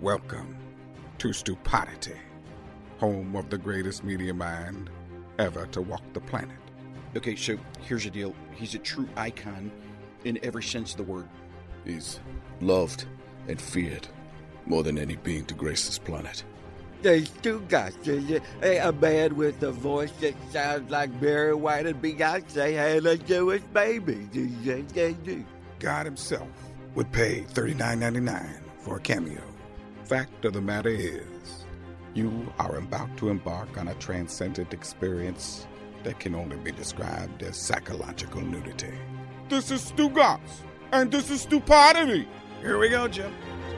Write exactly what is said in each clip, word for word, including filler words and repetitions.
Welcome to Stupidity, home of the greatest media mind ever to walk the planet. Okay, so here's the deal. He's a true icon in every sense of the word. He's loved and feared more than any being to grace this planet. They still got a man with a voice that sounds like Barry White and Beyonce had a Jewish baby. God himself would pay thirty-nine ninety-nine for a cameo. Fact of the matter is, you are about to embark on a transcendent experience that can only be described as psychological nudity. This is Stu Goss, and this is Stupidity. Here we go, Jim.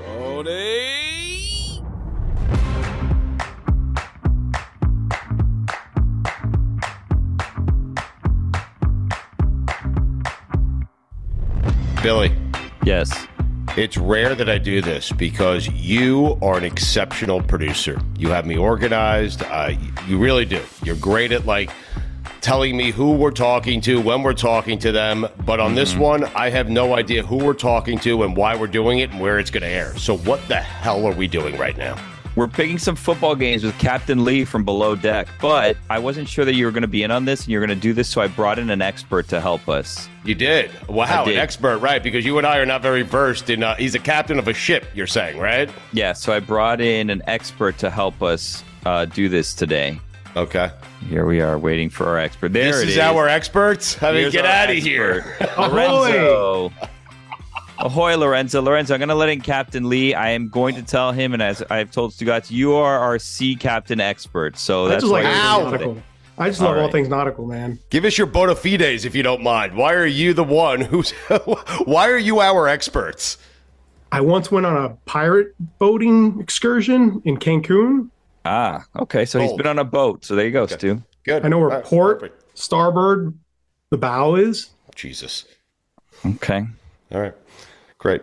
Tony! Billy. Yes. It's rare that I do this because you are an exceptional producer. You have me organized. Uh, you really do. You're great at, like, telling me who we're talking to, when we're talking to them. But on mm-hmm. this one, I have no idea who we're talking to and why we're doing it and where it's going to air. So what the hell are we doing right now? We're picking some football games with Captain Lee from Below Deck, but I wasn't sure that you were going to be in on this and you're going to do this, so I brought in an expert to help us. You did? Wow, did. An expert, right, because you and I are not very versed in, uh, he's a captain of a ship, you're saying, right? Yeah, so I brought in an expert to help us uh, do this today. Okay. Here we are waiting for our expert. There this it is. is. our experts? I mean, Here's get out of here. Lorenzo. Ahoy, Lorenzo. Lorenzo, I'm going to let in Captain Lee. I am going to tell him, and as I've told Stu Goss, you are our sea captain expert. So that's I just like Ow. nautical. I just all love right. all things nautical, man. Give us your bona fides if you don't mind. Why are you the one who's... why are you our experts? I once went on a pirate boating excursion in Cancun. Ah, okay. So Cold. he's been on a boat. So there you go, okay. Stu. Good. I know where right. port, Perfect. starboard, the bow is. Jesus. Okay. All right. Great.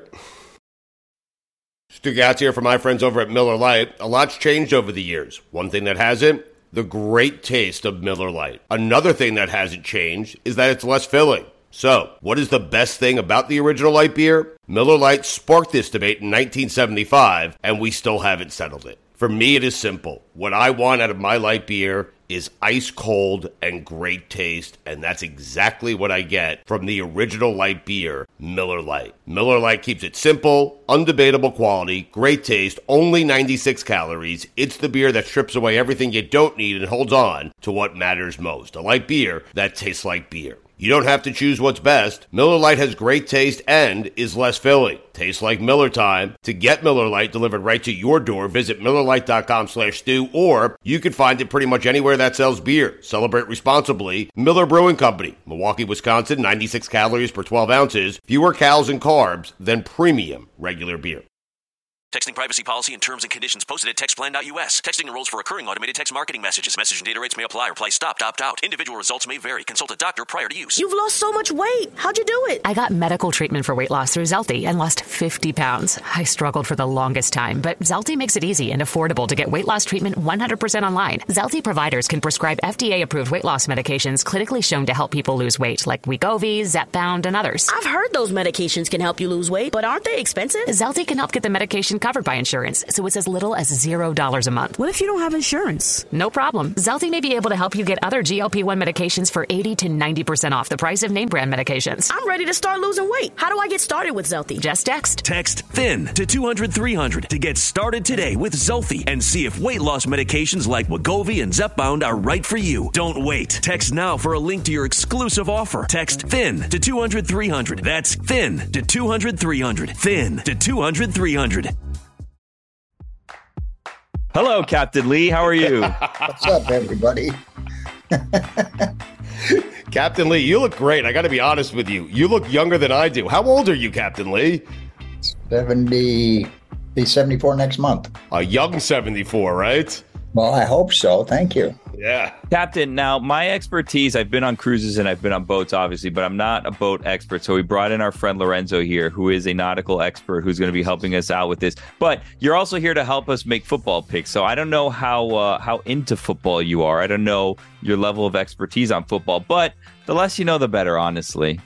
Stu Goss here for my friends over at Miller Lite. A lot's changed over the years. One thing that hasn't, the great taste of Miller Lite. Another thing that hasn't changed is that it's less filling. So, what is the best thing about the original light beer? Miller Lite sparked this debate in nineteen seventy-five, and we still haven't settled it. For me, it is simple. What I want out of my light beer is ice cold and great taste, and that's exactly what I get from the original light beer, Miller Lite. Miller Lite keeps it simple, undebatable quality, great taste, only ninety-six calories. It's the beer that strips away everything you don't need and holds on to what matters most. A light beer that tastes like beer. You don't have to choose what's best. Miller Lite has great taste and is less filling. Tastes like Miller time. To get Miller Lite delivered right to your door, visit Miller Lite dot com slash stew, or you can find it pretty much anywhere that sells beer. Celebrate responsibly. Miller Brewing Company, Milwaukee, Wisconsin, ninety-six calories per twelve ounces. Fewer calories and carbs than premium regular beer. Texting privacy policy and terms and conditions posted at textplan dot U S. Texting enrolls for recurring automated text marketing messages. Message and data rates may apply. Reply stopped, opt out. Individual results may vary. Consult a doctor prior to use. You've lost so much weight. How'd you do it? I got medical treatment for weight loss through Zelty and lost fifty pounds. I struggled for the longest time, but Zelty makes it easy and affordable to get weight loss treatment one hundred percent online. Zelty providers can prescribe F D A-approved weight loss medications clinically shown to help people lose weight, like Wegovy, Zepbound, and others. I've heard those medications can help you lose weight, but aren't they expensive? Zelty can help get the medication covered by insurance, so it's as little as zero dollars a month. What if you don't have insurance? No problem. Zelty may be able to help you get other G L P one medications for eighty to ninety percent off the price of name brand medications. I'm ready to start losing weight. How do I get started with Zelty? Just text. Text THIN to two hundred three hundred to get started today with Zelty and see if weight loss medications like Wegovy and Zepbound are right for you. Don't wait. Text now for a link to your exclusive offer. Text THIN to two hundred three hundred. That's THIN to two hundred three hundred. THIN to two hundred three hundred. Hello, Captain Lee. How are you? What's up, everybody? Captain Lee, you look great. I got to be honest with you. You look younger than I do. How old are you, Captain Lee? seventy, be seventy-four next month. A young seventy-four, right? Well, I hope so. Thank you. Yeah. Captain, now my expertise, I've been on cruises and I've been on boats, obviously, but I'm not a boat expert. So we brought in our friend Lorenzo here, who is a nautical expert who's going to be helping us out with this. But you're also here to help us make football picks. So I don't know how uh, how into football you are. I don't know your level of expertise on football, but the less you know, the better, honestly.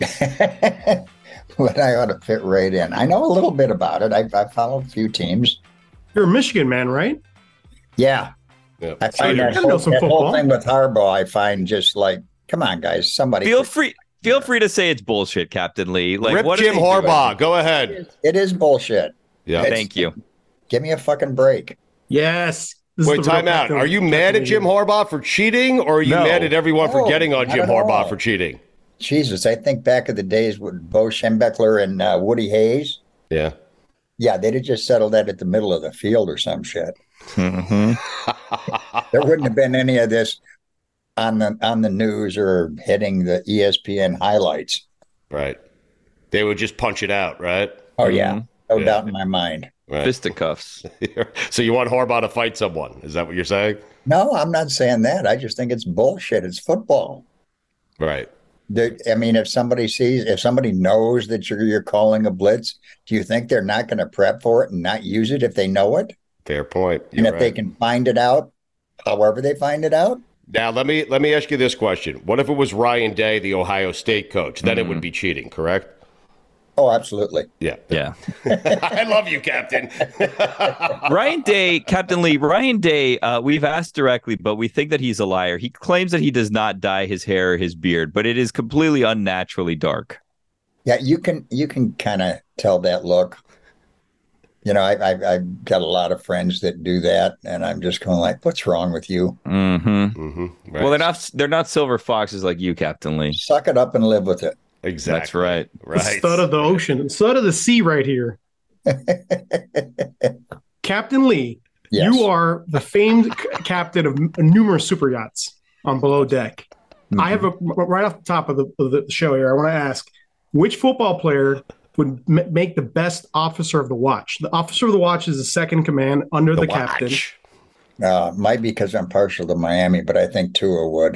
But I ought to fit right in. I know a little bit about it. I, I followed a few teams. You're a Michigan man, right? Yeah. Yeah. I So find you that, gotta know whole, some that whole football. thing with Harbaugh, I find just like, come on, guys, somebody. Feel free. Feel free to say it's bullshit, Captain Lee. Like, Rip what are Jim they Harbaugh. doing? Go ahead. It is bullshit. Yeah. It's- Thank you. Give me a fucking break. Yes. This is Wait, the real time out. Captain- Are you mad at Jim Harbaugh for cheating, or are you No. mad at everyone for No, getting on not Jim at Harbaugh all. for cheating? Jesus, I think back of the days with Bo Schembechler and uh, Woody Hayes. Yeah. Yeah, they'd have just settled that at the middle of the field or some shit. Mm-hmm. There wouldn't have been any of this on the on the news or hitting the E S P N highlights. Right. They would just punch it out, right? Oh yeah, no Yeah. doubt in my mind. Right. Fisticuffs. So you want Harbaugh to fight someone? Is that what you're saying? No, I'm not saying that. I just think it's bullshit. It's football. Right. There- I mean, if somebody sees, if somebody knows that you're you're calling a blitz, do you think they're not going to prep for it and not use it if they know it? Fair point. And You're if they right. can find it out, however they find it out, Now let me let me ask you this question: what if it was Ryan Day, the Ohio State coach? Then it would be cheating, correct? oh, absolutely. Yeah. Yeah. I love you, Captain. Ryan Day, Captain Lee, Ryan Day, uh, we've asked directly, but we think that he's a liar. He claims that he does not dye his hair or his beard, but it is completely unnaturally dark. Yeah, you can you can kind of tell that look. You know, I, I I've got a lot of friends that do that, and I'm just going like, "What's wrong with you? Mm-hmm. Mm-hmm. Right. Well, they're not they're not silver foxes like you, Captain Lee. Suck it up and live with it." Exactly. That's right. The Right. stud of the ocean, the stud of the sea right here. Captain Lee, Yes. you are the famed c- captain of m- numerous super yachts on Below Deck. Mm-hmm. I have a right off the top of the, of the show here. I want to ask, which football player would m- make the best officer of the watch? The officer of the watch is the second command under the, The captain. watch. Uh, might be because I'm partial to Miami, but I think Tua would.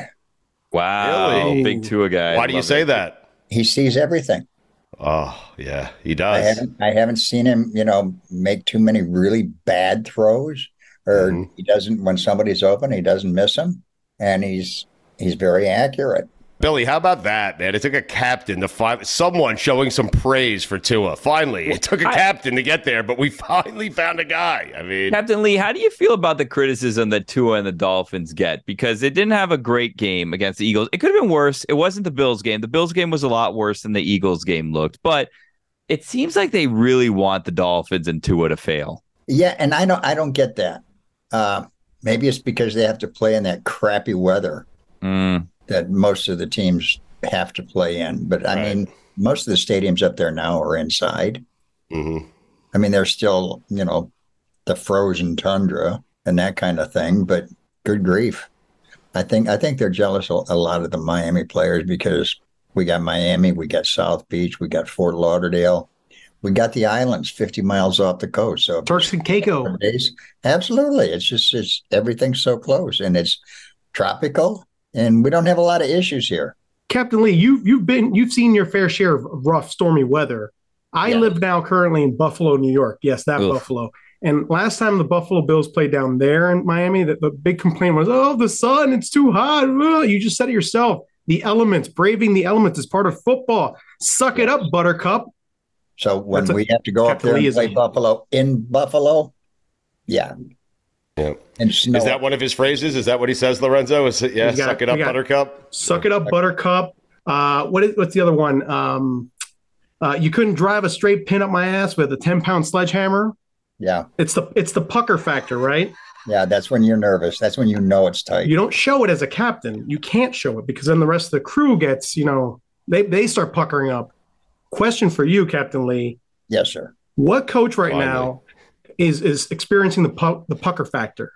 Wow, Really? big Tua guy. Why do you Love say it. that? He sees everything. Oh, yeah, he I does. haven't I haven't seen him, you know, make too many really bad throws, or Mhm. he doesn't when somebody's open, he doesn't miss them, and he's he's very accurate. Billy, how about that, man? It took a captain to find someone showing some praise for Tua. Finally, it took a I- captain to get there, but we finally found a guy. I mean, Captain Lee, how do you feel about the criticism that Tua and the Dolphins get? Because it didn't have a great game against the Eagles. It could have been worse. It wasn't the Bills game. The Bills game was a lot worse than the Eagles game looked. But it seems like they really want the Dolphins and Tua to fail. Yeah, and I don't I don't get that. Uh, maybe it's because they have to play in that crappy weather Mm. that most of the teams have to play in. But I Right. mean, most of the stadiums up there now are inside. mhm. I mean, there's still, you know, the frozen tundra and that kind of thing, but good grief. I think I think they're jealous a a lot of the Miami players because we got Miami, we got South Beach, we got Fort Lauderdale, we got the islands fifty miles off the coast. So Turks and Caicos. days, absolutely, it's just it's everything's so close and it's tropical, and we don't have a lot of issues here. Captain Lee, you you've been you've seen your fair share of rough, stormy weather. I Yeah. live now currently in Buffalo, New York. Yes, that Oof. Buffalo. And last time the Buffalo Bills played down there in Miami, the, the big complaint was, "Oh, the sun, it's too hot." Ugh. You just said it yourself. The elements, braving the elements, is part of football. Suck it up, Buttercup. So when That's a- we have to go up there and Capitalism. play Buffalo in Buffalo, yeah, Yeah. and snow. Is that one of his phrases? Is that what he says, Lorenzo? Is it, yeah, We got- suck it up, we got- Buttercup? Suck it up, Buttercup. Uh, what is what's the other one? Um, uh, you couldn't drive a straight pin up my ass with a ten pound sledgehammer. Yeah, It's the it's the pucker factor, right? yeah, that's when you're nervous. That's when you know it's tight. You don't show it as a captain. You can't show it because then the rest of the crew gets, you know, they they start puckering up. Question for you, Captain Lee: Yes, sir. what coach right Finally. now is is experiencing the pu- the pucker factor?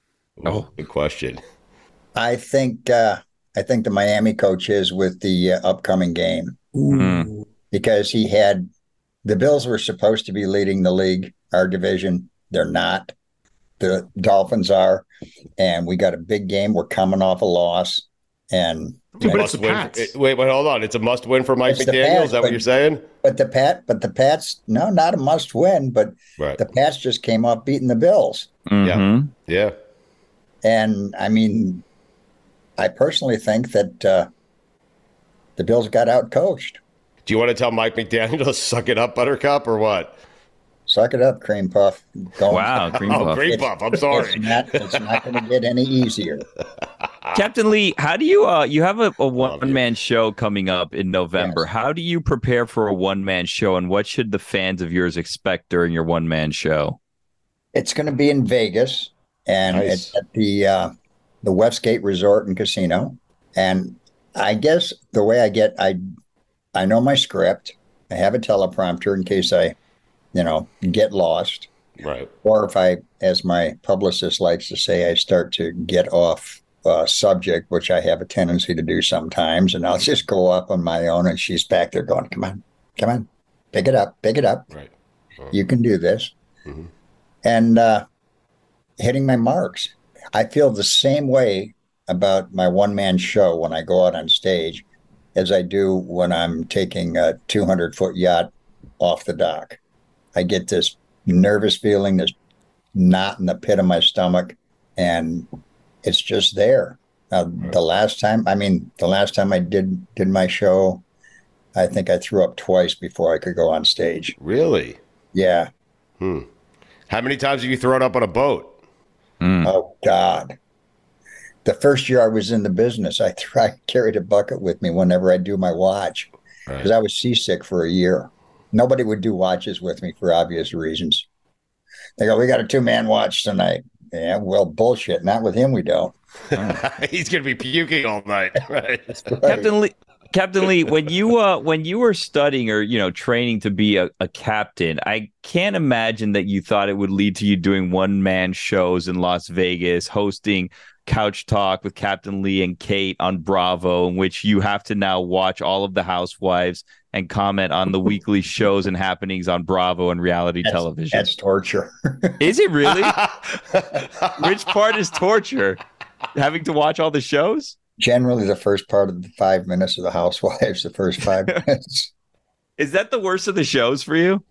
Oh, good question. I think uh, I think the Miami coach is with the uh, upcoming game Mhm. because he had the Bills were supposed to be leading the league, our division. They're not. The Dolphins are, and we got a big game. We're coming off a loss, and Dude, but Must it's the win. Pats. it- Wait, wait, hold on. It's a must win for Mike It's the McDaniel. Pats, Is that what but- you're saying? but the Pat, but the Pats, no, not a must win. But Right. the Pats just came off beating the Bills. Mhm. Yeah. And I mean, I personally think that uh, the Bills got out coached. Do you want to tell Mike McDaniel to suck it up, Buttercup, or what? Suck it up, cream puff. Don't, Wow, cream Oh, puff. cream puff. I'm sorry. It's not, it's not going to get any easier. Captain Lee, how do you uh you have a, a one man show coming up in November? Yes. How do you prepare for a one man show, and what should the fans of yours expect during your one man show? It's going to be in Vegas, and Nice. it's at the uh, the Westgate Resort and Casino. And I guess the way I get, I I know my script. I have a teleprompter in case I, you know, get lost. Right. Or if I, as my publicist likes to say, I start to get off uh, subject, which I have a tendency to do sometimes, and I'll just go up on my own, and she's back there going, come on, come on, pick it up, pick it up. Right. You can do this. Mhm. And uh, hitting my marks. I feel the same way about my one-man show when I go out on stage as I do when I'm taking a two hundred foot yacht off the dock. I get this nervous feeling, this knot in the pit of my stomach, and it's just there. Uh, the last time, I mean, the last time I did did my show, I think I threw up twice before I could go on stage. Really? Yeah. Hmm. How many times have you thrown up on a boat? Oh, God. The first year I was in the business, I, th- I carried a bucket with me whenever I do my watch because Right. I was seasick for a year. Nobody would do watches with me for obvious reasons. They go, we got a two-man watch tonight. Yeah, well, bullshit. Not with him, we don't. He's going to be puking all night. Right. Captain Lee, Captain Lee, when you uh when you were studying or you know training to be a, a captain, I can't imagine that you thought it would lead to you doing one man shows in Las Vegas, hosting Couch Talk with Captain Lee and Kate on Bravo, in which you have to now watch all of the housewives and comment on the weekly shows and happenings on Bravo and reality That's, television. that's torture. Is it really? Which part is torture? Having to watch all the shows? Generally, the first part of the five minutes of the Housewives, the first five minutes. Is that the worst of the shows for you?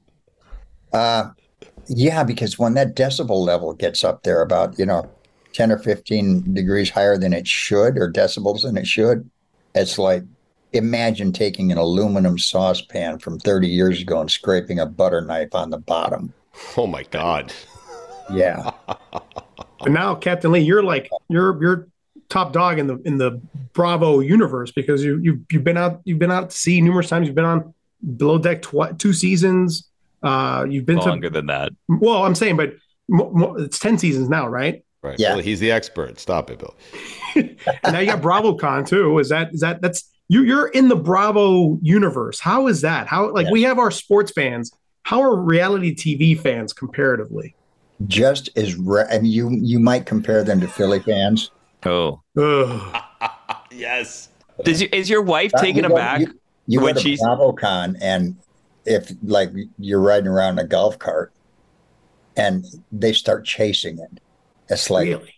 Uh, yeah, because when that decibel level gets up there about, you know, ten or fifteen degrees higher than it should, or decibels than it should, it's like, imagine taking an aluminum saucepan from thirty years ago and scraping a butter knife on the bottom. Oh, my God. Yeah. But now, Captain Lee, you're like you're you're top dog in the in the Bravo universe because you you you've been out you've been out to sea numerous times. You've been on Below Deck tw- two seasons. Uh, you've been Longer to than that. well, I'm saying, but mo- mo- it's ten seasons now, right? Right. Yeah. Well, he's the expert. Stop it, Bill. And now you got BravoCon too. Is that is that that's you you're in the Bravo universe? How is that? How like Yeah. we have our sports fans. How are reality T V fans comparatively? Just as, re- I mean, you, you might compare them to Philly fans. Oh. Ugh. Yes. Does you, is your wife Uh, taken you go- aback You, you go when to she's BravoCon, and if like you're riding around in a golf cart, and they start chasing it, it's like, Really?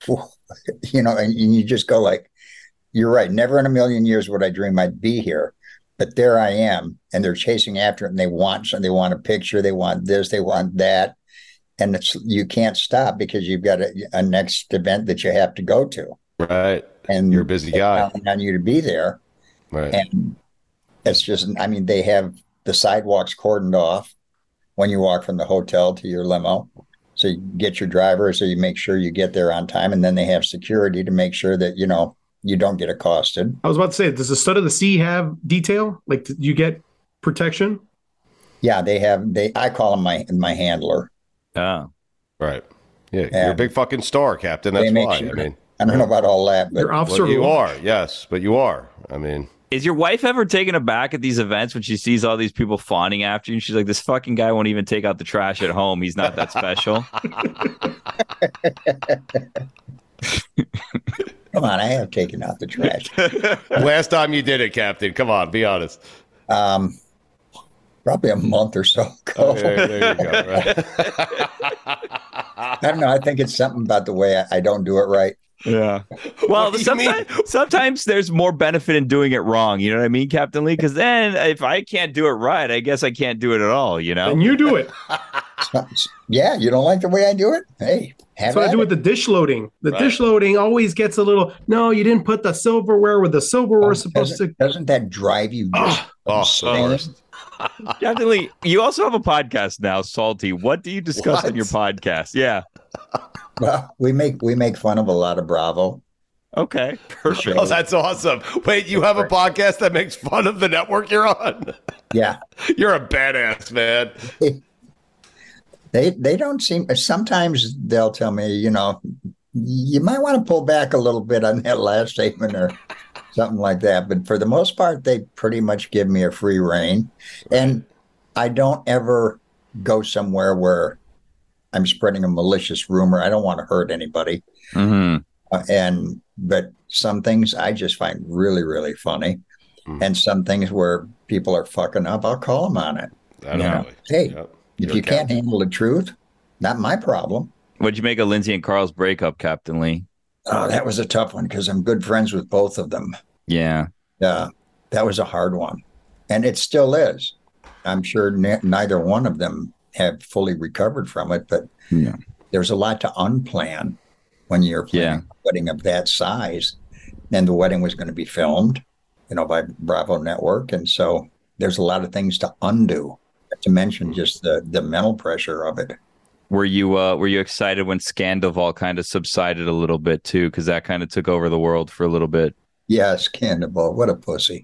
you know, and, and you just go like, you're right. Never in a million years would I dream I'd be here, but there I am, and they're chasing after it, and they want some, they want a picture, they want this, they want that, and it's you can't stop because you've got a, a next event that you have to go to, Right. and You're a busy they're guy. counting on you to be there. Right. And it's just, I mean, they have the sidewalks cordoned off when you walk from the hotel to your limo. So you get your driver, so you make sure you get there on time. And then they have security to make sure that, you know, you don't get accosted. I was about to say, does the Stud of the Sea have detail? Like, do you get protection? Yeah, they have, they, I call them my, my handler. Oh. Right. Yeah. You're Yeah. a big fucking star, Captain. They That's make why. sure- I mean, I don't know about all that, but Your officer. well, you are. Yes. But you are. I mean, Is your wife ever taken aback at these events when she sees all these people fawning after you? And she's like, this fucking guy won't even take out the trash at home. He's not that special. come on, I have taken out the trash. last time you did it, Captain. Come on. Be honest. Um, probably a month or so ago. Oh, there, there you go. Right. I don't know. I think it's something about the way I, I don't do it right. Yeah. Well, What do you sometimes, sometimes there's more benefit in doing it wrong. You know what I mean, Captain Lee? Because then if I can't do it right, I guess I can't do it at all, you know? And you do it. Yeah, you don't like the way I do it? Hey, have That's what I at do it. with the dish loading. The Right. dish loading always gets a little, no, you didn't put the silverware where the silverware was supposed doesn't, to. doesn't that drive you just Oh, insane? worst. Captain Lee, you also have a podcast now, Salty. What do you discuss What? on your podcast? Yeah. Well, we make we make fun of a lot of Bravo. Okay. Perfect. Oh, that's awesome. Wait, you have a podcast that makes fun of the network you're on? Yeah. You're a badass, man. They they don't seem. Sometimes they'll tell me, you know, you might want to pull back a little bit on that last statement or something like that. But for the most part, they pretty much give me a free rein, and I don't ever go somewhere where I'm spreading a malicious rumor. I don't want to hurt anybody. Mm-hmm. Uh, and but some things I just find really, really funny. Mm. And some things where people are fucking up, I'll call them on it. I don't know. Hey, Yep. if You're you a can't captain. handle the truth, not my problem. What'd you make of Lindsay and Carl's breakup, Captain Lee? Oh, that was a tough one because I'm good friends with both of them. Yeah. Uh, that was a hard one. And it still is. I'm sure ne- neither one of them have fully recovered from it, but Yeah. there's a lot to unplan when you're planning Yeah. a wedding of that size. And the wedding was going to be filmed, you know, by Bravo Network. And so there's a lot of things to undo, not to mention just the, the mental pressure of it. Were you uh, were you excited when Scandival kind of subsided a little bit too? Because that kind of took over the world for a little bit. Yeah, Scandal. What a pussy.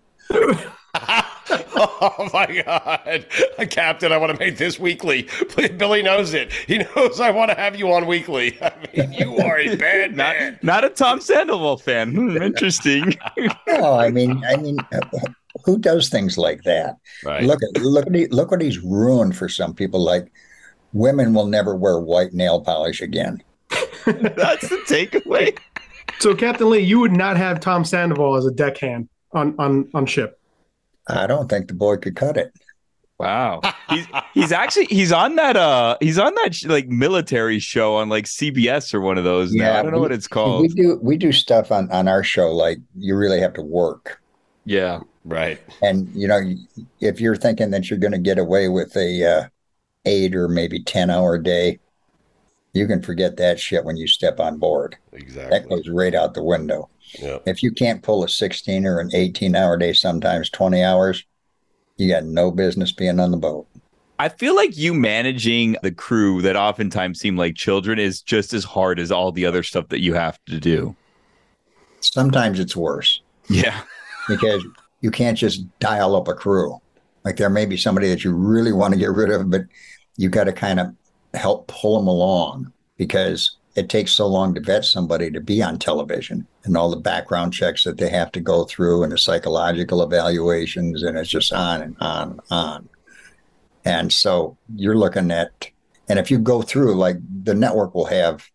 Oh my God, Captain! I want to make this weekly. Billy knows it. He knows I want to have you on weekly. I mean, you are a bad Not, man. not a Tom Sandoval fan. Hmm, interesting. No, I mean, I mean, uh, who does things like that? Right. Look at look at he, look what he's ruined for some people. Like women will never wear white nail polish again. That's the takeaway. So, Captain Lee, you would not have Tom Sandoval as a deckhand on on on ship. I don't think the boy could cut it. Wow. He's he's actually he's on that uh he's on that sh- like military show on like C B S or one of those now. I don't know we, what it's called. We do we do stuff on on our show like you really have to work. Yeah. Right. And you know, if you're thinking that you're going to get away with a uh, eight or maybe ten hour day, you can forget that shit when you step on board. Exactly. That goes right out the window. Yep. If you can't pull a sixteen or an eighteen hour day, sometimes twenty hours, you got no business being on the boat. I feel like you managing the crew that oftentimes seem like children is just as hard as all the other stuff that you have to do. Sometimes it's worse. Yeah. Because you can't just dial up a crew. Like there may be somebody that you really want to get rid of, but you got to kind of help pull them along because it takes so long to vet somebody to be on television and all the background checks that they have to go through and the psychological evaluations. And it's just on and on and on. And so you're looking at, and if you go through, like the network will have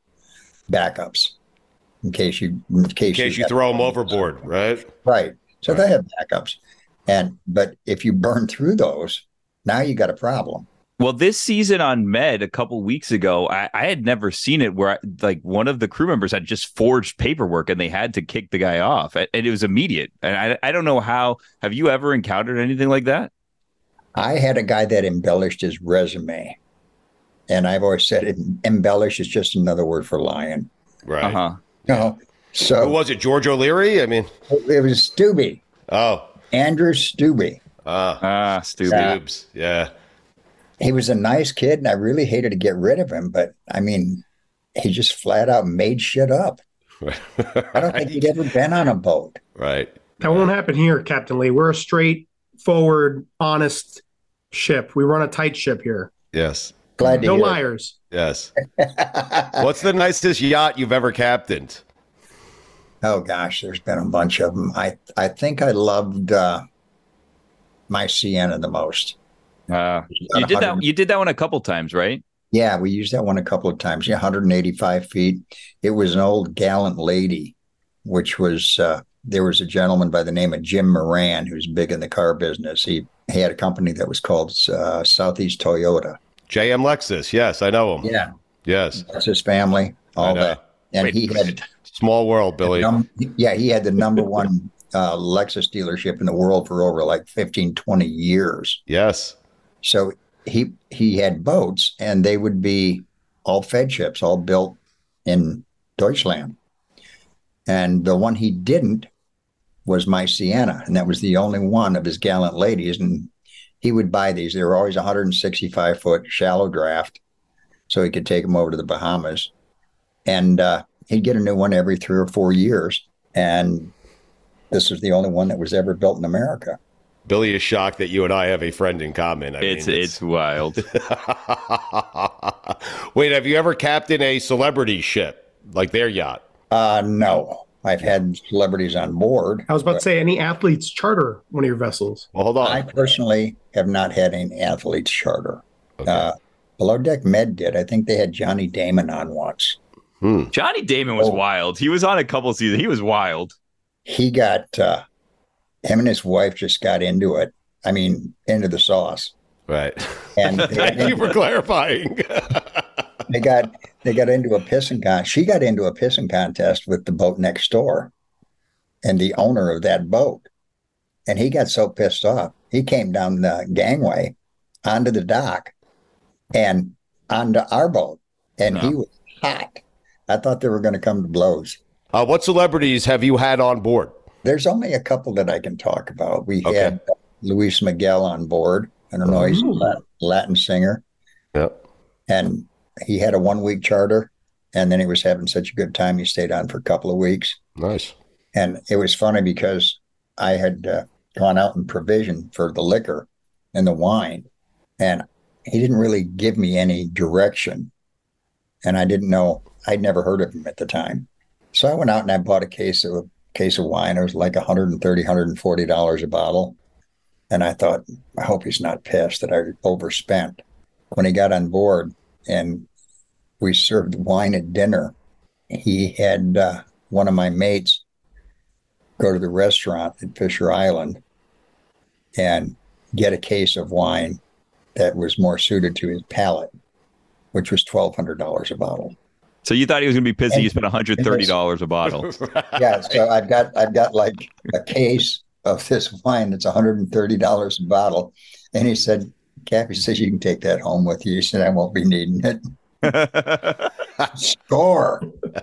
backups in case you, in case, In case you throw them overboard, right? Right. So Right. they have backups. And, but if you burn through those, now you got a problem. Well, this season on Med a couple weeks ago, I, I had never seen it where like one of the crew members had just forged paperwork and they had to kick the guy off, and it was immediate. And I, I don't know how. Have you ever encountered anything like that? I had a guy that embellished his resume. And I've always said it, embellish is just another word for lying. Right. Uh huh. You know, so Who was it? George O'Leary? I mean, it was Stubby, oh, Andrew Stubby. ah, Ah, stupid. Stubes. Yeah. He was a nice kid, and I really hated to get rid of him. But I mean, he just flat out made shit up. I don't think he'd ever been on a boat. Right. That won't happen here, Captain Lee. We're a straightforward, honest ship. We run a tight ship here. Yes. Glad to No hear. liars. Yes. What's the nicest yacht you've ever captained? Oh gosh, there's been a bunch of them. I I think I loved uh, my Sienna the most. Uh, you did that. You did that one a couple times, right? Yeah, we used that one a couple of times. Yeah, one hundred eighty-five feet. It was an old gallant lady, which was uh, there was a gentleman by the name of Jim Moran who's big in the car business. He, he had a company that was called uh, Southeast Toyota. J M Lexus. Yes, I know him. Yeah, Yes. that's his family. All know. that, and Wait, he had Small world, Billy. num- yeah he had the number one uh, Lexus dealership in the world for over like fifteen, twenty years. Yes. So he he had boats, and they would be all Fed ships, all built in Deutschland. And the one he didn't was my Sienna, and that was the only one of his gallant ladies. And he would buy these. They were always one hundred sixty-five foot shallow draft, so he could take them over to the Bahamas. And uh, he'd get a new one every three or four years. And this was the only one that was ever built in America. Billy is shocked that you and I have a friend in common. I it's, mean, it's it's wild. Wait, have you ever captained a celebrity ship, like their yacht? Uh, no. I've had celebrities on board. I was about to say, any athletes charter one of your vessels? Well, hold on. I personally have not had any athletes charter. Okay. Uh, Below Deck Med did. I think they had Johnny Damon on once. Hmm. Johnny Damon was oh. wild. He was on a couple seasons. He was wild. He got, uh, him and his wife just got into it. I mean, into the sauce. Right. And thank you for clarifying. They got they got into a pissing con. She got into a pissing contest with the boat next door, and the owner of that boat. And he got so pissed off, he came down the gangway onto the dock and onto our boat, and no. he was hot. I thought they were going to come to blows. Uh, what celebrities have you had on board? There's only a couple that I can talk about. We okay. had Luis Miguel on board. I don't know, he's a Latin singer. Yep. And he had a one-week charter, and then he was having such a good time, he stayed on for a couple of weeks. Nice. And it was funny because I had uh, gone out and provisioned for the liquor and the wine, and he didn't really give me any direction. And I didn't know, I'd never heard of him at the time. So I went out and I bought a case of a case of wine. It was like one hundred thirty dollars, one hundred forty dollars a bottle. And I thought, I hope he's not pissed that I overspent. When he got on board and we served wine at dinner, he had uh, one of my mates go to the restaurant at Fisher Island and get a case of wine that was more suited to his palate, which was twelve hundred dollars a bottle. So you thought he was going to be pissy? And, you spent one hundred thirty dollars a bottle. Yeah, so I've got I've got like a case of this wine that's one hundred thirty dollars a bottle, and he said, "Cappy says you can take that home with you." He said, "I won't be needing it." Score.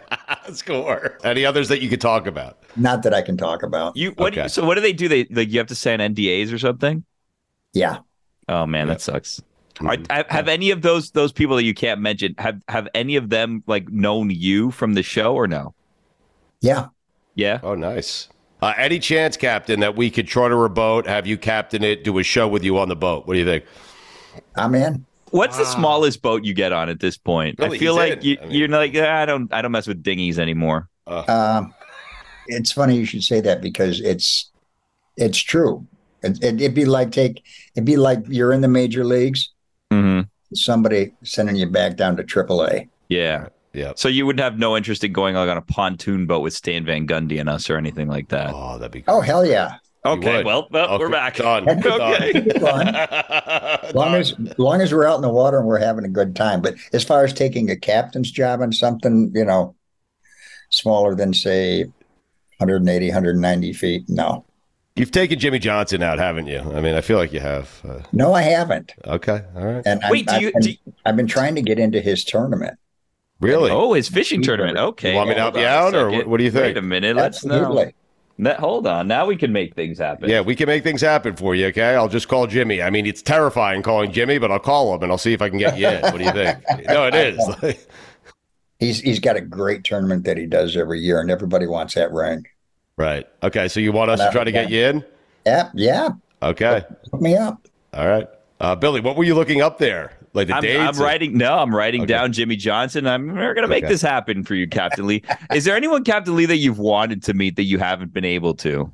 Score. Any others that you could talk about? Not that I can talk about. You what? Okay. Do you, so what do they do? They like you have to sign N D As or something? Yeah. Oh man, yeah. That sucks. Mm-hmm. Are, have any of those those people that you can't mention have have any of them like known you from the show or no? Yeah. Yeah. Oh, nice. Uh, any chance, Captain, that we could charter a boat, have you captain it, do a show with you on the boat? What do you think? I'm in. What's wow. the smallest boat you get on at this point? Really, I feel like you, I mean, you're like, I don't, I don't mess with dinghies anymore. Uh, um, it's funny you should say that because it's, it's true. It, it, it'd be like take, it'd be like you're in the major leagues. Mm-hmm. Somebody sending you back down to triple A. Yeah. Yeah. So you would have no interest in going like on a pontoon boat with Stan Van Gundy and us or anything like that? Oh, that'd be cool. Oh, hell yeah. Okay, well, well okay. we're back. Done. Okay. Done. As long as, as long as we're out in the water and we're having a good time. But as far as taking a captain's job on something, you know, smaller than, say, one eighty, one ninety feet, no. You've taken Jimmy Johnson out, haven't you? I mean, I feel like you have. Uh... No, I haven't. Okay, all right. And Wait, I've, do you, I've, been, do you... I've been trying to get into his tournament. Really? Oh, his fishing tournament. Okay. You want me to help you out, or what, what do you think? Wait a minute. Let's Absolutely. know. Hold on. Now we can make things happen. Yeah, we can make things happen for you, okay? I'll just call Jimmy. I mean, it's terrifying calling Jimmy, but I'll call him, and I'll see if I can get you in. What do you think? No, it is. he's He's got a great tournament that he does every year, and everybody wants that rank. Right. Okay, so you want us to try to get you in? Yeah. Yeah. Okay. Hook me up. All right. Uh, Billy, what were you looking up there? Like the I'm, dates? I'm writing. No, I'm writing okay. down Jimmy Johnson. I'm we're gonna make okay. this happen for you, Captain Lee. Is there anyone, Captain Lee, that you've wanted to meet that you haven't been able to?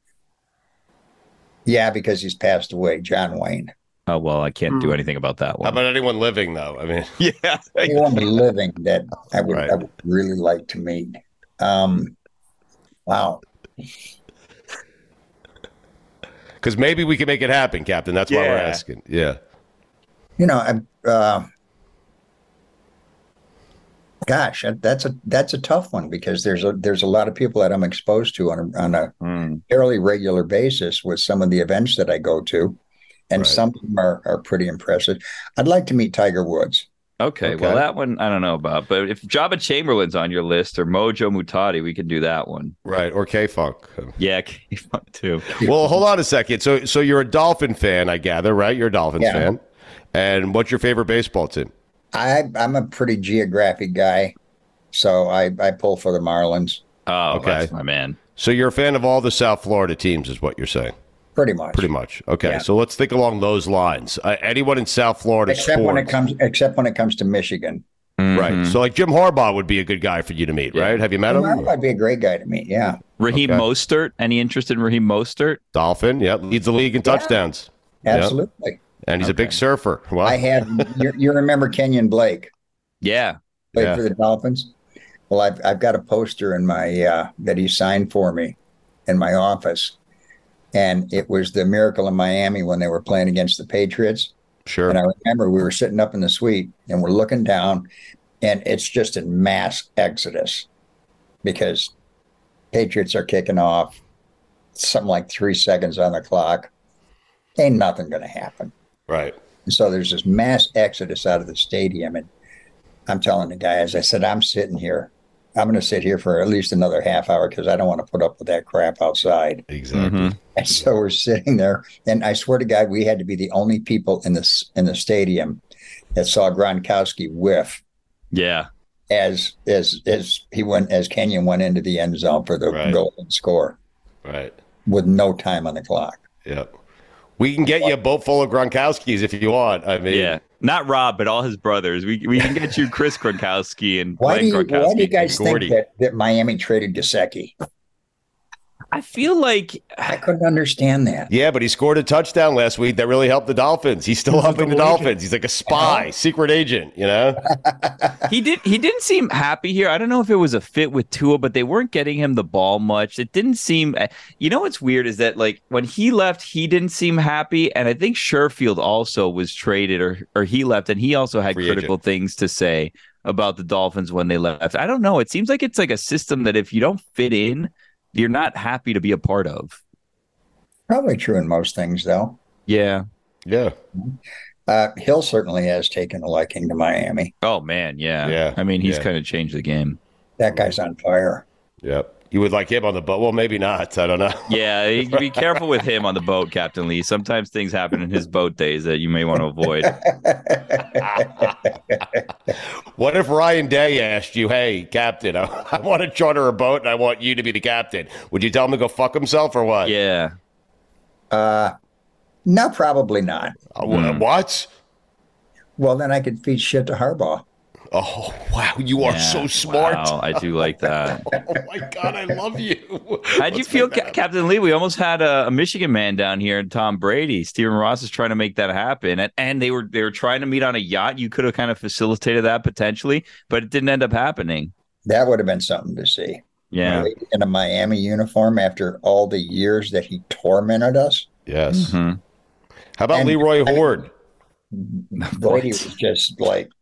Yeah, because he's passed away, John Wayne. Oh well, I can't mm. do anything about that one. How about anyone living though? I mean, yeah, anyone living that I would, right. I would really like to meet. Um, wow. Because maybe we can make it happen, Captain. That's why yeah. we're asking. Yeah. You know, I, uh, gosh, that's a that's a tough one because there's a there's a lot of people that I'm exposed to on a, on a mm. fairly regular basis with some of the events that I go to, and right. some of them are, are pretty impressive. I'd like to meet Tiger Woods. Okay, Okay. well, that one I don't know about. But if Jabba Chamberlain's on your list or Mojo Mutati, we can do that one. Right, or K-Funk. Yeah, K-Funk too. Well, hold on a second. So, so you're a Dolphin fan, I gather, right? You're a Dolphins Yeah. fan. And what's your favorite baseball team? I, I'm a pretty geographic guy, so I, I pull for the Marlins. Oh, Okay. that's my man. So you're a fan of all the South Florida teams, is what you're saying? Pretty much. Pretty much. Okay, Yeah. so let's think along those lines. Uh, anyone in South Florida Except sports, when it comes, except when it comes to Michigan. right? So like Jim Harbaugh would be a good guy for you to meet, Yeah. right? Have you met him? I'd be a great guy to meet. Yeah. Raheem Okay. Mostert. Any interest in Raheem Mostert? Dolphin, yeah, leads the league in touchdowns. Yep. Absolutely. And he's a big surfer. Wow. I had, you, you remember Kenyon Blake? Yeah. Played Yeah. for the Dolphins. Well, I've, I've got a poster in my, uh, that he signed for me in my office. And it was the Miracle in Miami when they were playing against the Patriots. Sure. And I remember we were sitting up in the suite and we're looking down, and it's just a mass exodus because Patriots are kicking off, something like three seconds on the clock. Ain't nothing going to happen. Right. And so there's this mass exodus out of the stadium. And I'm telling the guys, I said, I'm sitting here. I'm going to sit here for at least another half hour because I don't want to put up with that crap outside. Exactly. And so we're sitting there, and I swear to God, we had to be the only people in this in the stadium that saw Gronkowski whiff Yeah. as as as he went as Kenyon went into the end zone for the Right. golden score Right. with no time on the clock. Yep. We can get you a boat full of Gronkowskis if you want. I mean, Yeah. Not Rob, but all his brothers. We we can get you Chris Gronkowski and Why do Glenn you Gronkowski. why do you guys and think Gordy. that, that Miami traded Gesicki? I feel like I couldn't understand that. Yeah, but he scored a touchdown last week that really helped the Dolphins. He's still helping the Dolphins. He's like a spy, secret agent, you know? he did he didn't seem happy here. I don't know if it was a fit with Tua, but they weren't getting him the ball much. It didn't seem you know what's weird is that like when he left, he didn't seem happy. And I think Sherfield also was traded or or he left, and he also had Free critical agent. things to say about the Dolphins when they left. I don't know. It seems like it's like a system that if you don't fit in, you're not happy to be a part of. Probably true in most things, though. Yeah. Yeah. Uh, Hill certainly has taken a liking to Miami. Oh man, yeah. Yeah. I mean, he's Yeah. kind of changed the game. That guy's on fire. Yep. You would like him on the boat? Well, maybe not. I don't know. Yeah, you- be careful with him on the boat, Captain Lee. Sometimes things happen in his boat days that you may want to avoid. What if Ryan Day asked you, hey, Captain, I, I want to charter a boat and I want you to be the captain? Would you tell him to go fuck himself or what? Yeah. Uh, no, probably not. Uh, wh- What? Well, then I could feed shit to Harbaugh. Oh, wow. You are Yeah, so smart. Wow, I do like that. Oh, my God. I love you. How'd you feel, Ca- Captain Lee? We almost had a, a Michigan man down here, Tom Brady. Stephen Ross is trying to make that happen, and and they were they were trying to meet on a yacht. You could have kind of facilitated that potentially, but it didn't end up happening. That would have been something to see. Yeah. Really, in a Miami uniform after all the years that he tormented us. Yes. Mhm. How about And- Leroy Horde? Brady was just like,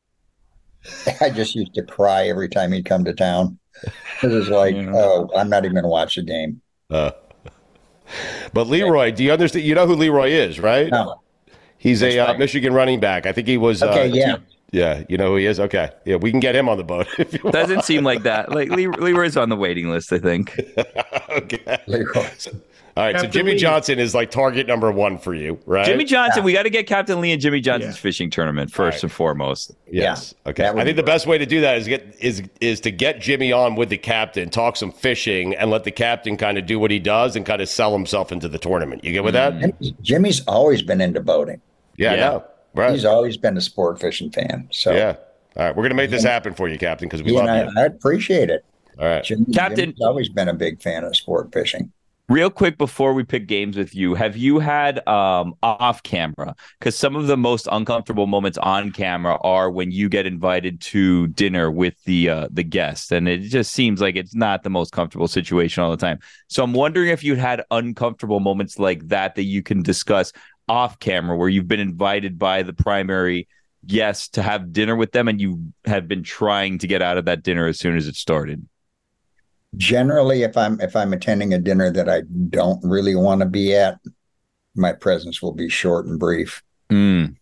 I just used to cry every time he'd come to town. It was like, Yeah. oh, I'm not even going to watch the game. Uh, but Leroy, do you understand? You know who Leroy is, right? No. He's a That's uh, right. Michigan running back. I think he was. Okay, uh, yeah. Yeah, you know who he is? Okay. Yeah, we can get him on the boat if you want. Doesn't seem like that. Like Lee, Leroy's on the waiting list, I think. Okay. Leroy. All right, so Captain Jimmy Lee. Johnson is like target number one for you, right? Jimmy Johnson, we got to get Captain Lee and Jimmy Johnson's Yeah. fishing tournament first Right. and foremost. Yes. Okay. that would I think be the best way to do that is get is is to get Jimmy on with the captain, talk some fishing, and let the captain kind of do what he does and kind of sell himself into the tournament. You get with that? Jimmy's, Jimmy's always been into boating. Yeah, I Yeah. know. Right. He's always been a sport fishing fan. So Yeah. All right, we're gonna make this happen for you, Captain, because we he love and you. I, I appreciate it. All right. Jimmy, Captain- Jimmy's always been a big fan of sport fishing. Real quick before we pick games with you, have you had um, off camera? Because some of the most uncomfortable moments on camera are when you get invited to dinner with the uh, the guest, and it just seems like it's not the most comfortable situation all the time. So I'm wondering if you'd had uncomfortable moments like that that you can discuss off camera, where you've been invited by the primary guest to have dinner with them, and you have been trying to get out of that dinner as soon as it started. Generally, if I'm if I'm attending a dinner that I don't really want to be at, my presence will be short and brief. Mm.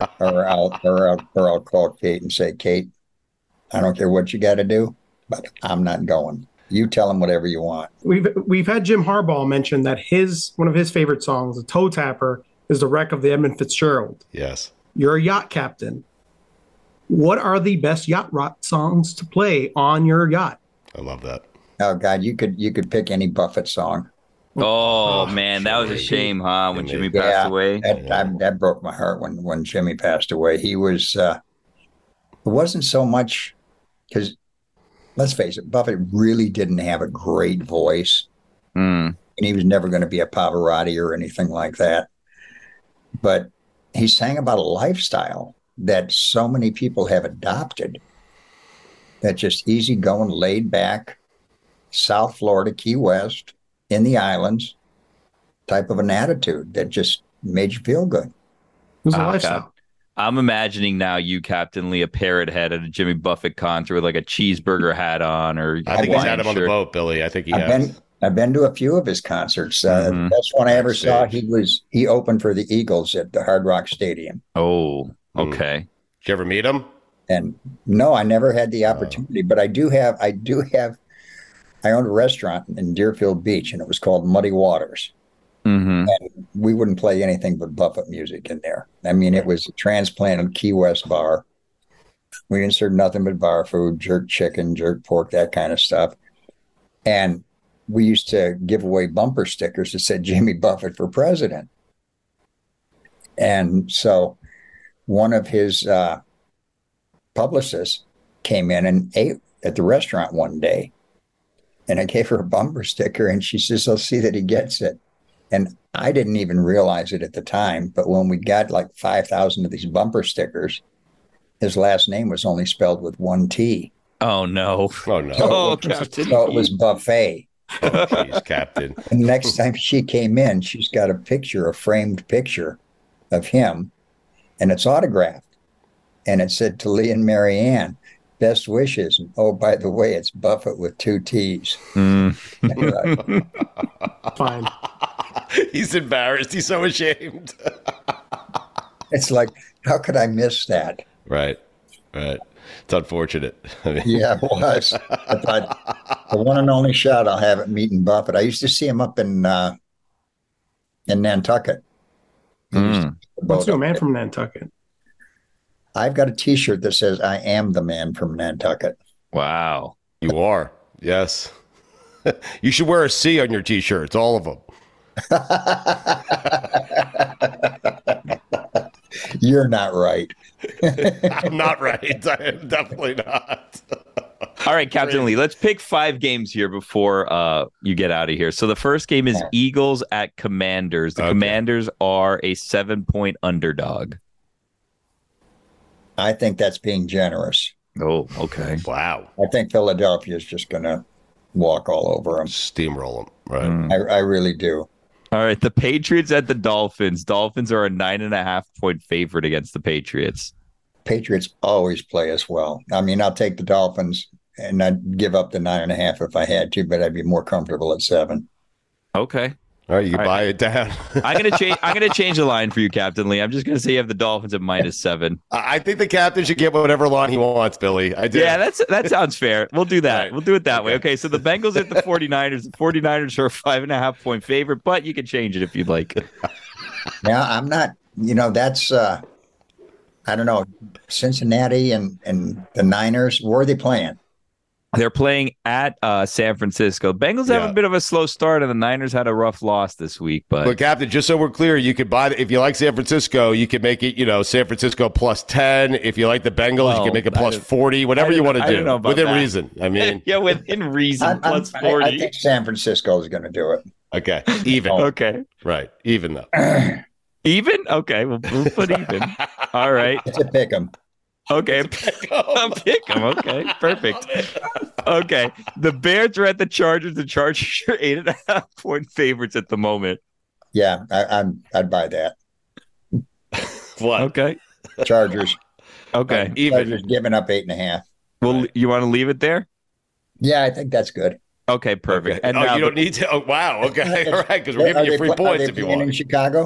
or I'll or I'll, or I'll call Kate and say, Kate, I don't care what you got to do, but I'm not going. You tell them whatever you want. We've we've had Jim Harbaugh mention that his one of his favorite songs, the Toe Tapper, is the Wreck of the Edmund Fitzgerald. Yes. You're a yacht captain. What are the best yacht rock songs to play on your yacht? I love that. Oh God, you could you could pick any Buffett song. Oh, man, that was a shame, huh? When Jimmy passed yeah, away. That, I, that broke my heart when when Jimmy passed away. He was. Uh, it wasn't so much because, let's face it, Buffett really didn't have a great voice, mm. and he was never going to be a Pavarotti or anything like that. But he sang about a lifestyle that so many people have adopted. That just easygoing, laid back, South Florida, Key West, in the islands type of an attitude that just made you feel good. It was a Oh, lifestyle. God. I'm imagining now you, Captain Lee, a parrot head at a Jimmy Buffett concert with like a cheeseburger hat on, or I think he's had him on the shirt. boat, Billy. I think he I've has. been I've been to a few of his concerts. Uh, Mhm. The best one I ever saw, Backstage. he was he opened for the Eagles at the Hard Rock Stadium. Oh, okay. Did you ever meet him? And no, I never had the opportunity, but I do have I do have I owned a restaurant in Deerfield Beach, and it was called Muddy Waters. Mm-hmm. And we wouldn't play anything but Buffett music in there. I mean, it was a transplanted Key West bar. We didn't serve nothing but bar food, jerk chicken, jerk pork, that kind of stuff. And we used to give away bumper stickers that said Jimmy Buffett for president. And so one of his uh, publicists came in and ate at the restaurant one day. And I gave her a bumper sticker, and she says, I'll see that he gets it. And I didn't even realize it at the time. But when we got like five thousand of these bumper stickers, his last name was only spelled with one T. Oh, no. Oh, no. Oh, So it was- Captain. So it was Buffet. Oh, jeez, Captain. And next time she came in, she's got a picture, a framed picture of him, and it's autographed. And it said to Lee and Mary Ann, best wishes. And, oh, by the way, it's Buffett with two T's. Mm. Fine. He's embarrassed. He's so ashamed. It's like, how could I miss that? Right. Right. It's unfortunate. I mean, Yeah, it was. I thought the one and only shot I'll have at meeting Buffett. I used to see him up in uh, in Nantucket. He used to Mm. take the Let's boat do a up man there. from Nantucket. I've got a T-shirt that says "I am the man from Nantucket." Wow. you are. Yes. You should wear a C on your T-shirts, all of them. You're not right. I'm not right. I am definitely not. All right, Captain Lee, let's pick five games here before uh, you get out of here. So the first game is Eagles at Commanders. The Okay. Commanders are a seven-point underdog. I think that's being generous. Oh, okay. Wow. I think Philadelphia is just going to walk all over them. Steamroll them. Right. Mm. I, I really do. All right, the Patriots at the Dolphins. Dolphins are a nine and a half point favorite against the Patriots. Patriots always play us well. I mean, I'll take the Dolphins, and I'd give up the nine and a half if I had to, but I'd be more comfortable at seven. Okay. All right, you can All buy right. it down. I'm gonna change. I'm gonna change the line for you, Captain Lee. I'm just gonna say you have the Dolphins at minus seven. I think the captain should get whatever line he wants, Billy. I do. Yeah, that's that sounds fair. We'll do that. Right. We'll do it that way. Okay. Okay, so the Bengals at the 49ers. The 49ers are a five and a half point favorite, but you can change it if you'd like. Now, I'm not, you know, that's, uh, I don't know, Cincinnati and, and the Niners, where are they playing? They're playing at uh, San Francisco. Bengals have Yeah. a bit of a slow start, and the Niners had a rough loss this week. But But Captain, just so we're clear, you could buy if you like San Francisco, you can make it, you know, San Francisco plus ten. If you like the Bengals, Well, you can make it I plus don't- forty. I Whatever don't- you want to I do don't know about within that. reason. I mean, yeah, within reason, I'm- I'm- plus I, forty. I think San Francisco is going to do it. okay, even, Okay, right, even though. even. Okay, we'll, we'll put even. All right. It's a pick 'em. Okay, I'll pick them. Okay, perfect. Okay, the Bears are at the Chargers. The Chargers are eight and a half point favorites at the moment. Yeah, I, I'm, I'd buy that. What? Okay, Chargers. okay. Even. Chargers giving up eight and a half. Well, you want to leave it there? Yeah, I think that's good. Okay, perfect. Okay. And oh, now you don't the- need to. Oh, wow. Okay, all right. Because we're Are giving you they free pl- are points they if you playing in want. Chicago?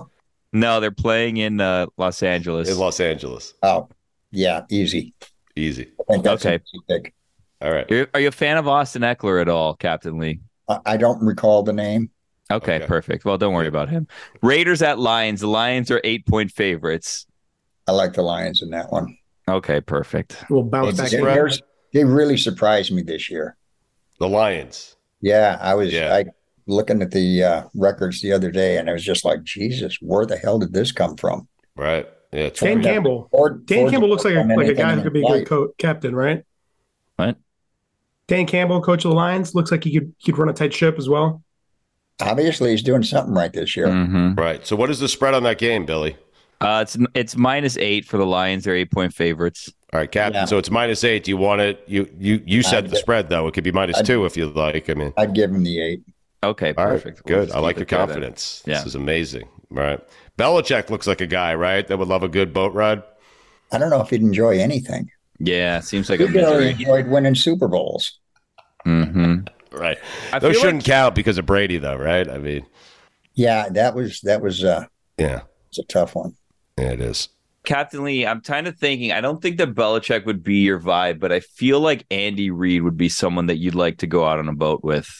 No, they're playing in uh, Los Angeles. In Los Angeles. Oh, yeah, easy. Easy. I think that's Okay. an easy pick. All right. Are, are you a fan of Austin Eckler at all, Captain Lee? I, I don't recall the name. Okay, Okay. perfect. Well, don't worry about him. Raiders at Lions. The Lions are eight-point favorites. I like the Lions in that one. Okay, perfect. We'll bounce They, back they- in. there's- they really surprised me this year. The Lions. Yeah, I was Yeah. I looking at the uh, records the other day, and I was just like, Jesus, where the hell did this come from? Right. Yeah. It's Dan weird. Campbell. Ford- Dan Ford's Campbell looks like a, done like a anything guy who in could be a his good life. co- captain, right? What? Dan Campbell, coach of the Lions, looks like he could he could run a tight ship as well. Obviously, he's doing something right this year. Mm-hmm. Right. So what is the spread on that game, Billy? Uh, it's it's minus eight for the Lions. They're eight-point favorites. All right, Captain. Yeah. So it's minus eight. Do you want it? You you you said I'd the get- spread though. It could be minus I'd- two if you like. I mean, I'd give him the eight. Okay, all right, perfect. We'll good. just I like keep your it there then. confidence. Yeah. This is amazing. Right. Belichick looks like a guy, right? That would love a good boat ride. I don't know if he'd enjoy anything. Yeah, seems like He a really misery. enjoyed winning Super Bowls. Mm-hmm. Right. I Those feel shouldn't like- count because of Brady, though, right? I mean, Yeah, that was that was uh, yeah, it's a tough one. yeah, it is. Captain Lee, I'm kind of thinking, I don't think that Belichick would be your vibe, but I feel like Andy Reid would be someone that you'd like to go out on a boat with.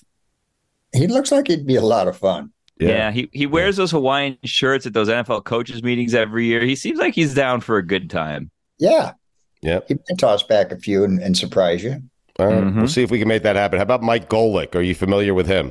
He looks like he'd be a lot of fun. Yeah, Yeah. he, he wears those Hawaiian shirts at those N F L coaches meetings every year. He seems like he's down for a good time. Yeah, Yep. he can toss back a few and, and surprise you. All right. Mhm. We'll see if we can make that happen. How about Mike Golick? Are you familiar with him?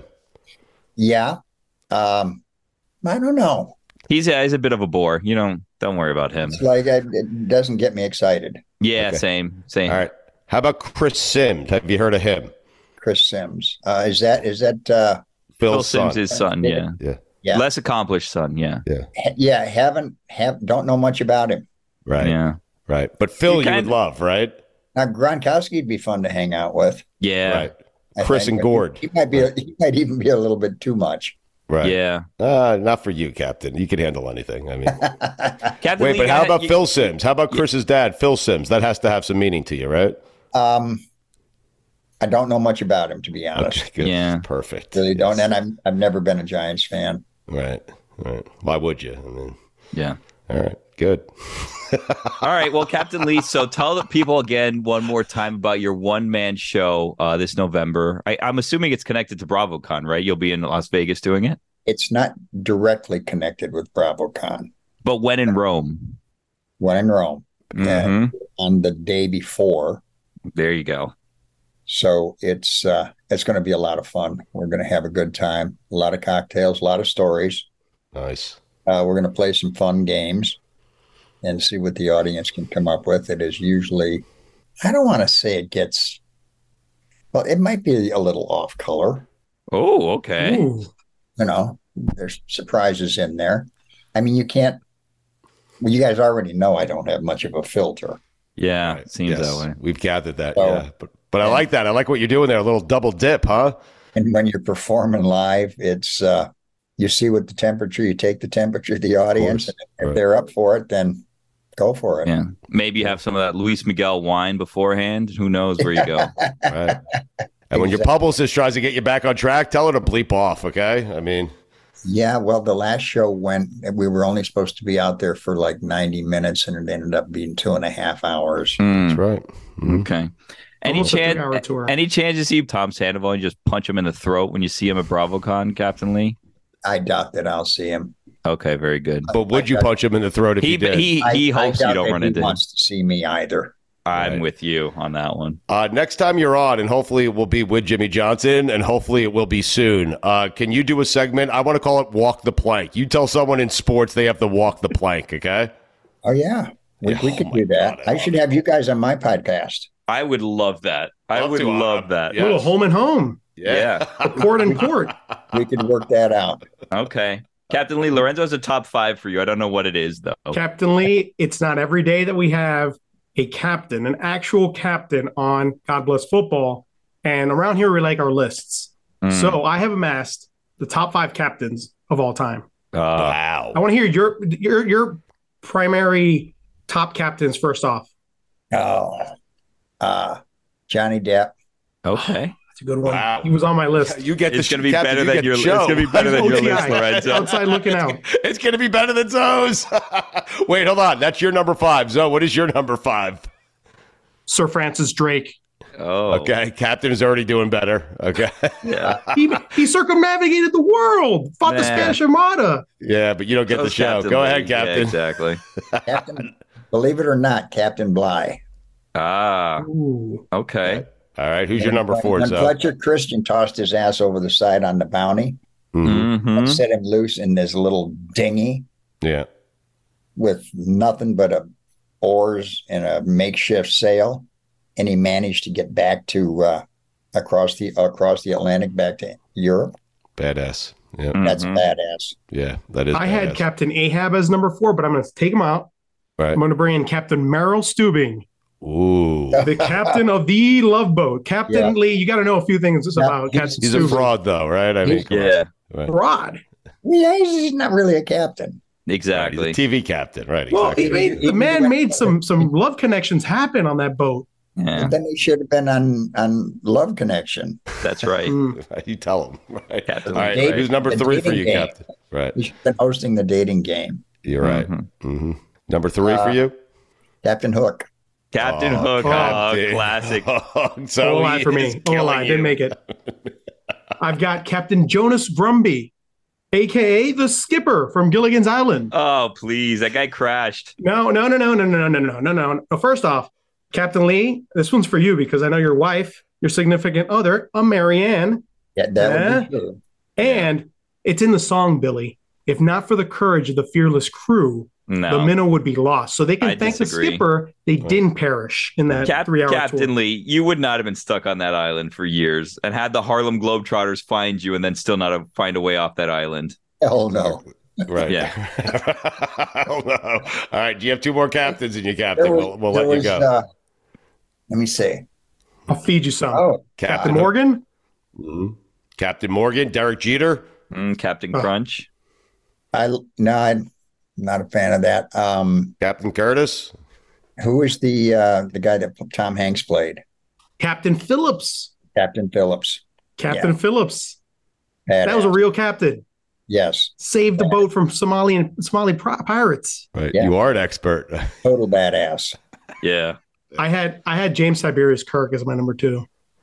Yeah, um, I don't know. He's a, he's a bit of a bore. You don't don't worry about him. It's like I, it doesn't get me excited. Yeah, Okay. same same. All right. How about Chris Sims? Have you heard of him? Chris Sims, uh, is that is that uh, Phil Phil's Sims' son. his son. Yeah. Yeah. Yeah. Less accomplished son. Yeah, ha- yeah? Haven't have don't know much about him. Right. yeah, Right. But Phil, You you, kind- would love, right? Now Gronkowski'd be fun to hang out with. yeah, Right. I Chris think, and but he- Gord. He might be. A, he might even be a little bit too much. Right. yeah. Uh, not for you, Captain. You can handle anything. I mean, Captain wait, Lee, but you how had- about you- Phil Sims? How about Chris's dad, Phil Sims? That has to have some meaning to you, right? Um, I don't know much about him, to be honest. Okay, good. Yeah. Perfect. Really don't, Yes. and I'm I've never been a Giants fan. Right. Right. Why would you? I mean, Yeah. all right. Good. All right. Well, Captain Lee, so tell the people again one more time about your one man show uh, this November. I, I'm assuming it's connected to BravoCon, right? You'll be in Las Vegas doing it, It's not directly connected with BravoCon. but when in Rome. When in Rome, yeah, Mhm. on the day before. There you go. So it's uh, it's going to be a lot of fun. We're going to have a good time. A lot of cocktails, a lot of stories. Nice. Uh, we're going to play some fun games and see what the audience can come up with. It is usually, I don't want to say it gets, well, it might be a little off color. Oh, okay. Ooh. You know, there's surprises in there. I mean, you can't, well, you guys already know I don't have much of a filter. Yeah, Right. it seems Yes. that way. We've gathered that. So- yeah. But but I like that. I like what you're doing there. A little double dip, huh? And when you're performing live, it's, uh, you see what the temperature, you take the temperature of the audience. course. And if Right. they're up for it, then go for it. Yeah. Maybe have some of that Luis Miguel wine beforehand. Who knows where you go? Right. And when your publicist tries to get you back on track, tell her to bleep off, okay? I mean, Yeah, well, the last show went, we were only supposed to be out there for like ninety minutes, and it ended up being two and a half hours. Mm, that's right. Mhm. okay. Any Almost a chance? three-hour tour. Any chance you see Tom Sandoval and just punch him in the throat when you see him at BravoCon, Captain Lee? I doubt that I'll see him. Okay, very good. But would you punch him in the throat if He you did? he I, he I hopes you doubt don't that run he into him. wants to see me either. I'm Right. with you on that one. Uh, next time you're on, and hopefully it will be with Jimmy Johnson, and hopefully it will be soon. Uh, can you do a segment? I want to call it Walk the Plank. You tell someone in sports they have to walk the plank, okay? Oh, yeah. We, Yeah, we oh could my do that. God, I I should have you guys on my podcast. I would love that. I Love would to, uh, love that. yeah. A little home and home. Yeah. Port and port. We could work that out. Okay. Captain Lee, Lorenzo's a top five for you. I don't know what it is, though. Captain Lee, it's not every day that we have a captain, an actual captain on God Bless Football. And around here, we like our lists. Mm. So I have amassed the top five captains of all time. Uh, Wow. I want to hear your your your primary top captains first off. Oh, uh, Johnny Depp, okay. It's a good one. Wow. He was on my list. You get It's the going to be Captain, better you than get your. the It's show. going to be better than your O T I. list, Lorenzo. Outside looking out. It's going to be better than Zoe's. Wait, hold on. That's your number five. Zoe, what is your number five? Sir Francis Drake. Oh, Okay, Captain is already doing better. Okay. yeah. He, he circumnavigated the world, fought the Man. Spanish Armada. Yeah, but you don't get That the was show. Captain Go Lee. ahead, Yeah, Captain. exactly. Captain, believe it or not, Captain Bly. Ah, Ooh. okay. All right, who's your number four, When Zoe? Fletcher Christian tossed his ass over the side on the Bounty, Mhm. Mhm. set him loose in this little dinghy Yeah. with nothing but a oars and a makeshift sail, and he managed to get back to uh, across the across the Atlantic back to Europe. Badass. Yeah. That's Mhm. badass. Yeah, that is I had badass. Captain Ahab as number four, but I'm going to take him out. Right. I'm going to bring in Captain Merrill Stubing, Ooh. the captain of the Love Boat. Captain Yeah. Lee, you got to know a few things Yeah, about he's- Captain He's a Stubing. fraud, though, right? I mean, come on. Yeah, Right. Fraud. Yeah, he's, he's not really a captain. Right, exactly. he's a T V captain, right? Well, Exactly. he made, the man made some some love connections happen on that boat. Yeah, But then he should have been on on Love Connection. that's right. Mm. You tell him, right? Captain All right, Date- who's number the three for dating you, game. Captain? Right. He should have been hosting the dating game. You're right. Mhm. hmm Number three Uh, for you? Captain Hook. Captain Oh, Hook, oh, Captain classic. Hook. So Oh, lie he for is me. Oh, killing lie. you. Didn't make it. I've got Captain Jonas Brumby, a k a the skipper from Gilligan's Island. Oh, please, that guy crashed. No, no, no, no, no, no, no, no, no, no, no. First off, Captain Lee, this one's for you because I know your wife, your significant other, a Marianne, Yeah, that Eh? would be true. and it's in the song, Billy. If not for the courage of the fearless crew, No, the minnow would be lost. So they can I thank disagree. the skipper. They didn't perish in that Cap- three-hour Captain tour. Lee, you would not have been stuck on that island for years and had the Harlem Globetrotters find you and then still not have, find a way off that island. Hell no. Right. Yeah. oh, no. All right. Do you have two more captains in your There captain? was- We'll, we'll there let you was, go. uh, let me see. I'll feed you some. Oh, Captain Captain Morgan, Mhm. Captain Morgan, Derek Jeter. Mm, Captain Oh. Crunch. I no, I'm not a fan of that. Um, Captain Curtis. who is the uh, the guy that Tom Hanks played? Captain Phillips, Captain Phillips. Captain Phillips. Badass. That was a real captain. Yes, Saved the boat from Somalian Somali pri- pirates. Right. Yeah. You are an expert. total badass. Yeah. I had I had James Tiberius Kirk as my number two.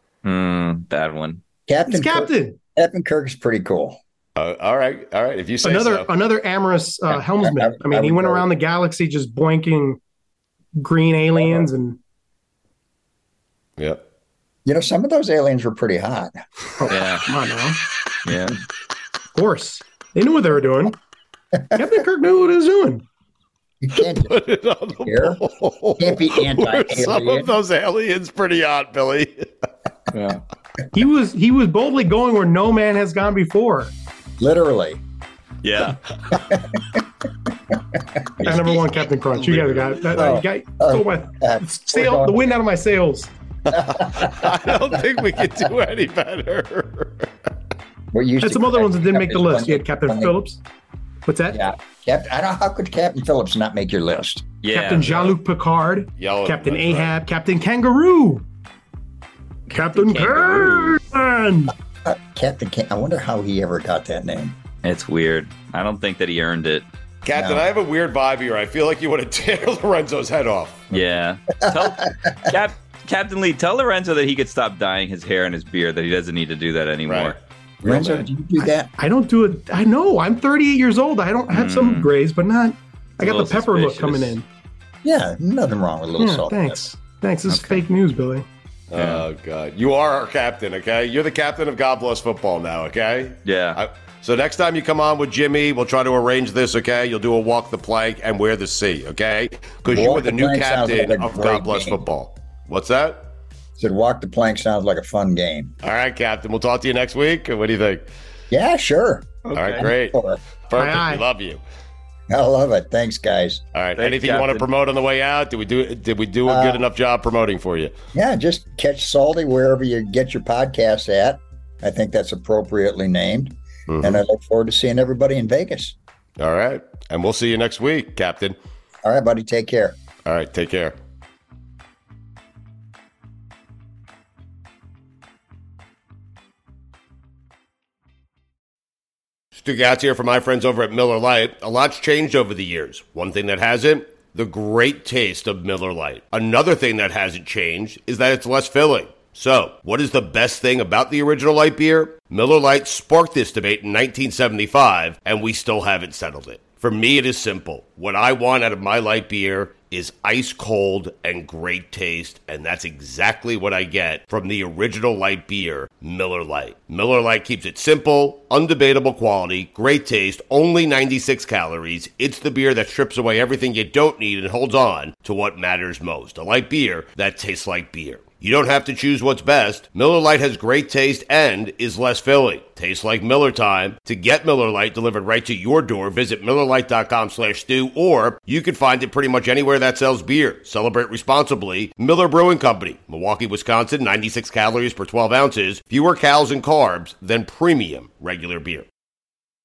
Mm, bad one. Captain It's captain. Kirk, Captain Kirk's pretty cool. Uh, all right. All right. If you say Another so. another amorous uh, Yeah, helmsman. I- I, I mean, he would went go- around the galaxy just boinking green aliens and Yeah. You know, some of those aliens were pretty hot. Yeah. come on now. Yeah. Of course, they knew what they were doing. Captain Kirk knew what he was doing. You can't Put it on the Here? wall. Can't be Were anti-alien. Some of those aliens pretty hot, Billy. Yeah. He was he was boldly going where no man has gone before. literally. Yeah. At number one, Captain Crunch. You guys got that. Oh, you got oh, stole my uh, sail, we're the going- wind out of my sails. I don't think we could do any better. We're used And to some other ones that didn't make the Captain list. You had Captain when they- Phillips. What's that? Yeah, Cap, I don't. How could Captain Phillips not make your list? Yeah. Captain Jean-Luc Picard. Yellow, Captain that's right. Ahab. Captain Kangaroo. Captain Kangaroo. Can. Uh, Captain. Can- I wonder how he ever got that name. It's weird. I don't think that he earned it. Captain, No. I have a weird vibe here. I feel like you want to tear Lorenzo's head off. Yeah. Tell, Cap, Captain Lee, tell Lorenzo that he could stop dyeing his hair and his beard, that he doesn't need to do that anymore. Right. Renzo, man. did you do that? I don't do it. I know. I'm thirty-eight years old. I don't have some Mm. grays, but not. I got little the pepper look suspicious. coming in. Yeah, nothing wrong with a little Yeah, salt. thanks. Thanks. This is Okay. fake news, Billy. Oh, God. You are our captain, okay? You're the captain of God Bless Football now, okay? Yeah. I, so next time you come on with Jimmy, we'll try to arrange this, okay? You'll do a walk the plank and wear the C, okay? Because you Walk are the the new plank sounds captain like a of great God Bless game. Football. What's that? Said walk the plank sounds like a fun game. All right, Captain. We'll talk to you next week. What do you think? Yeah, sure. All right, great. Sure. Perfect. Aye, aye. We love you. I love it. Thanks, guys. All right. Thanks, Anything you want to Captain. promote on the way out? Did we do? Did we do a Uh, good enough job promoting for you? Yeah, just catch Salty wherever you get your podcasts at. I think that's appropriately named. Mhm. And I look forward to seeing everybody in Vegas. All right, and we'll see you next week, Captain. All right, buddy. Take care. All right. Take care. Stu Gatz here for my friends over at Miller Lite. A lot's changed over the years. One thing that hasn't, the great taste of Miller Lite. Another thing that hasn't changed is that it's less filling. So, what is the best thing about the original light beer? Miller Lite sparked this debate in nineteen seventy-five, and we still haven't settled it. For me, it is simple. What I want out of my light beer is ice cold and great taste, and that's exactly what I get from the original light beer, Miller Lite. Miller Lite keeps it simple, undebatable quality, great taste, only ninety-six calories. It's the beer that strips away everything you don't need and holds on to what matters most. A light beer that tastes like beer. You don't have to choose what's best. Miller Lite has great taste and is less filling. Tastes like Miller time. To get Miller Lite delivered right to your door, visit Miller Lite dot com slash stew, or you can find it pretty much anywhere that sells beer. Celebrate responsibly. Miller Brewing Company, Milwaukee, Wisconsin, ninety-six calories per twelve ounces, fewer calories and carbs than premium regular beer.